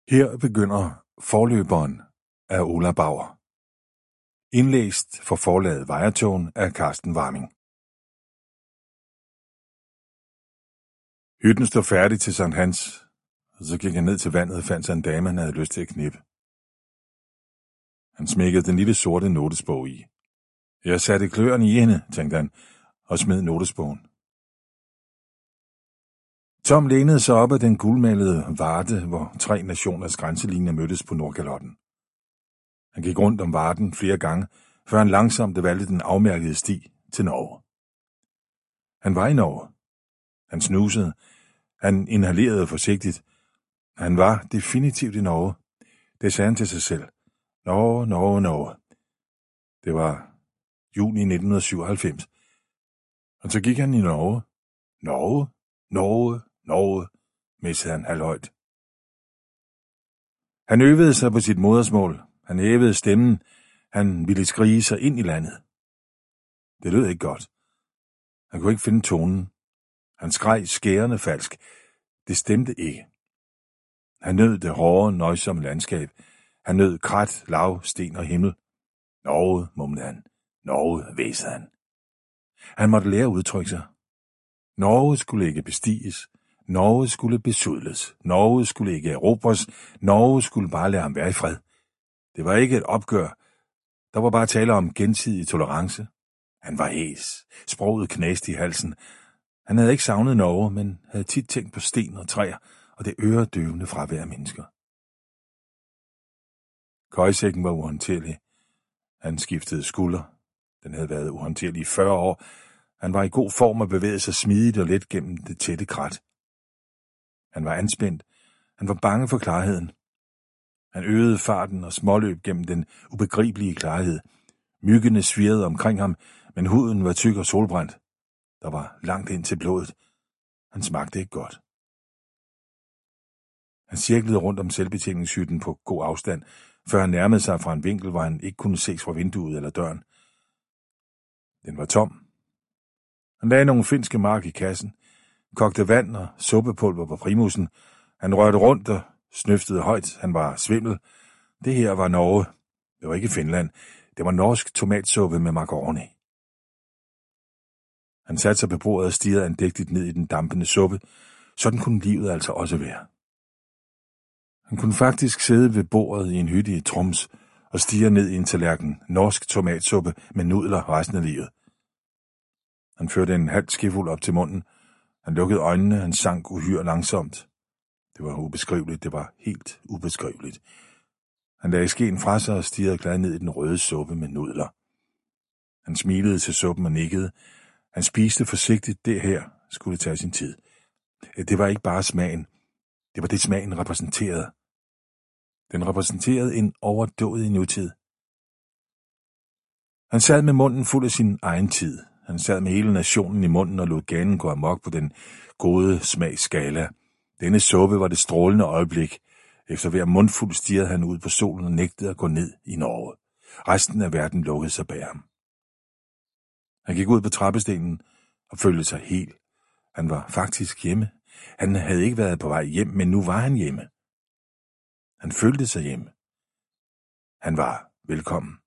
Her begynder forløberen af Ola Bauer. Indlæst for forlaget Vejrtågen af Carsten Warming. Hytten stod færdig til Sankt Hans, og så gik han ned til vandet og fandt sig en dame, han havde lyst til at knippe. Han smækkede den lille sorte notesbog i. Jeg satte kløerne i hende, tænkte han, og smed notesbogen. Tom lænede sig op ad den guldmalede Varde, hvor 3 nationers grænselinjer mødtes på Nordkalotten. Han gik rundt om Varden flere gange, før han langsomt valgte den afmærkede sti til Norge. Han var i Norge. Han snusede. Han inhalerede forsigtigt. Han var definitivt i Norge. Det sagde han til sig selv. Norge, Norge, Norge. Det var juni 1997. Og så gik han i Norge. Norge, Norge, Norge, messede han halvhøjt. Han øvede sig på sit modersmål. Han hævede stemmen. Han ville skrige sig ind i landet. Det lød ikke godt. Han kunne ikke finde tonen. Han skreg skærende falsk. Det stemte ikke. Han nød det hårde, nøjsomme landskab. Han nød krat, lav, sten og himmel. Norge, mumlede han. Norge, hvæsede han. Han måtte lære at udtrykke sig. Norge skulle ikke bestiges. Norge skulle besudles. Norge skulle ikke erobres. Norge skulle bare lade ham være i fred. Det var ikke et opgør. Der var bare tale om gensidig tolerance. Han var hæs. Sproget knæste i halsen. Han havde ikke savnet Norge, men havde tit tænkt på sten og træer og det øredøvende fravær af mennesker. Køjesækken var uhåndterlig. Han skiftede skulder. Den havde været uhåndterlig i 40 år. Han var i god form og bevægede sig smidigt og let gennem det tætte krat. Han var anspændt. Han var bange for klarheden. Han øgede farten og småløb gennem den ubegribelige klarhed. Myggene svirrede omkring ham, men huden var tyk og solbrændt. Der var langt ind til blodet. Han smagte ikke godt. Han cirklede rundt om selvbetjeningshytten på god afstand, før han nærmede sig fra en vinkel, hvor han ikke kunne ses fra vinduet eller døren. Den var tom. Han lagde nogle finske mark i kassen, kogte vand og suppepulver på primusen. Han rørte rundt og snøftede højt. Han var svimmel. Det her var Norge. Det var ikke Finland. Det var norsk tomatsuppe med macaroni. Han satte sig på bordet og stirrede andægtigt ned i den dampende suppe. Sådan kunne livet altså også være. Han kunne faktisk sidde ved bordet i en hytte i Troms og stirre ned i en tallerken norsk tomatsuppe med nudler resten af livet. Han førte en halv skefuld op til munden. Han lukkede øjnene, han sank uhyre langsomt. Det var ubeskriveligt, det var helt ubeskriveligt. Han lagde skeen fra sig og stirrede glad ned i den røde suppe med nudler. Han smilede til suppen og nikkede. Han spiste forsigtigt, det her skulle tage sin tid. Det var ikke bare smagen. Det var det, smagen repræsenterede. Den repræsenterede en overdådig nutid. Han sad med munden fuld af sin egen tid. Han sad med hele nationen i munden og lod ganen gå amok på den gode smagsskala. Denne suppe var det strålende øjeblik. Efter hver mundfuld stirrede han ud på solen og nægtede at gå ned i Norge. Resten af verden lukkede sig bag ham. Han gik ud på trappestenen og følte sig hel. Han var faktisk hjemme. Han havde ikke været på vej hjem, men nu var han hjemme. Han følte sig hjemme. Han var velkommen.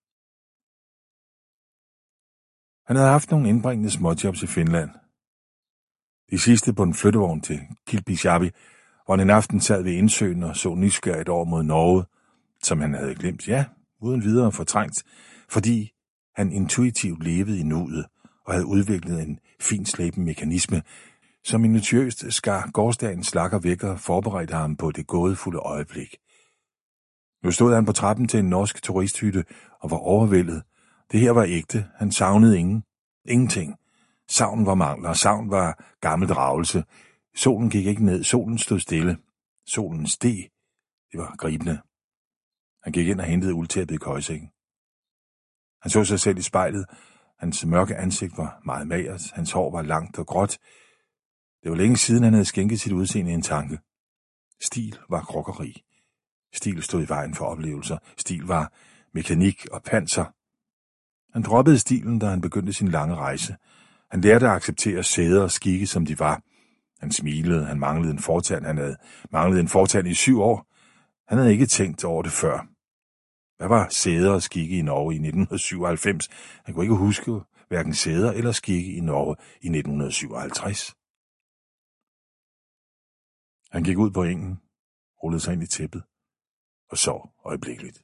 Han havde haft nogle indbringende småjobs i Finland. De sidste på en flyttevogn til Kilpisjärvi, hvor han en aften sad ved indsøen og så nysgerrigt over mod Norge, som han havde glemt, ja, uden videre fortrængt, fordi han intuitivt levede i nuet og havde udviklet en finslæben mekanisme, som minutiøst skar gårdsdagens slakker væk og forberedte ham på det gådefulde øjeblik. Nu stod han på trappen til en norsk turisthytte og var overvældet. Det her var ægte. Han savnede ingenting. Savn var mangler, savn var gammel dragelse. Solen gik ikke ned, solen stod stille. Solen steg. Det var gribende. Han gik ind og hentede uldtæppet i køjesækken. Han så sig selv i spejlet. Hans mørke ansigt var meget magert. Hans hår var langt og gråt. Det var længe siden, han havde skænket sit udseende en tanke. Stil var krokkeri. Stil stod i vejen for oplevelser. Stil var mekanik og panser. Han droppede stilen, da han begyndte sin lange rejse. Han lærte at acceptere sæder og skikke, som de var. Han smilede, han manglede en fortand. Han havde manglet en fortand i 7 år. Han havde ikke tænkt over det før. Hvad var sæder og skikke i Norge i 1997? Han kunne ikke huske hverken sæder eller skikke i Norge i 1957. Han gik ud på engen, rullede sig ind i tæppet og sov øjeblikkeligt.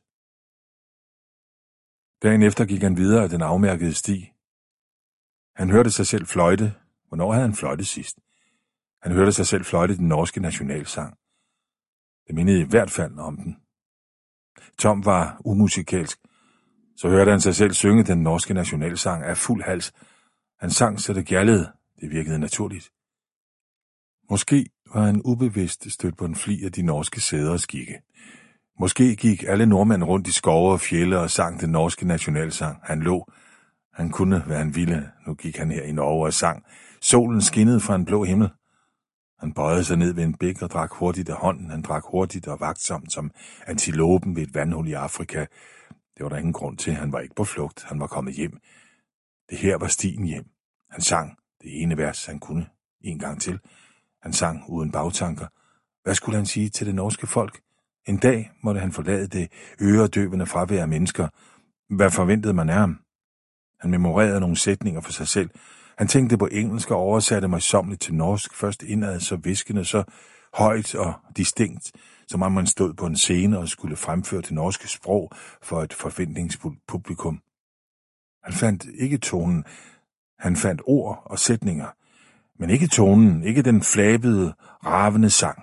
Dagen efter gik han videre af den afmærkede sti. Han hørte sig selv fløjte. Hvornår havde han fløjtet sidst? Han hørte sig selv fløjte den norske nationalsang. Det mindede i hvert fald om den. Tom var umusikalsk. Så hørte han sig selv synge den norske nationalsang af fuld hals. Han sang, så det gjaldede. Det virkede naturligt. Måske var han ubevidst stødt på en fli af de norske sæder og skikke. Måske gik alle nordmænd rundt i skove og fjelde og sang den norske nationalsang. Han lå. Han kunne, hvad han ville. Nu gik han her i Norge og sang. Solen skinnede fra en blå himmel. Han bøjede sig ned ved en bæk og drak hurtigt af hånden. Han drak hurtigt og vagtsomt som antilopen ved et vandhul i Afrika. Det var der ingen grund til. Han var ikke på flugt. Han var kommet hjem. Det her var stien hjem. Han sang det ene vers, han kunne. En gang til. Han sang uden bagtanker. Hvad skulle han sige til det norske folk? En dag måtte han forlade det øredøvende fravær af mennesker. Hvad forventede man af ham? Han memorerede nogle sætninger for sig selv. Han tænkte på engelsk og oversatte møjsommeligt til norsk, først indad så viskende, så højt og distinkt, som om man stod på en scene og skulle fremføre det norske sprog for et forventningsfuldt publikum. Han fandt ikke tonen. Han fandt ord og sætninger, men ikke tonen, ikke den flabede, ravende sang.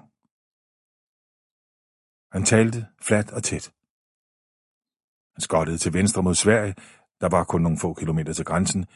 Han talte fladt og tæt. Han skottede til venstre mod Sverige. Der var kun nogle få kilometer til grænsen.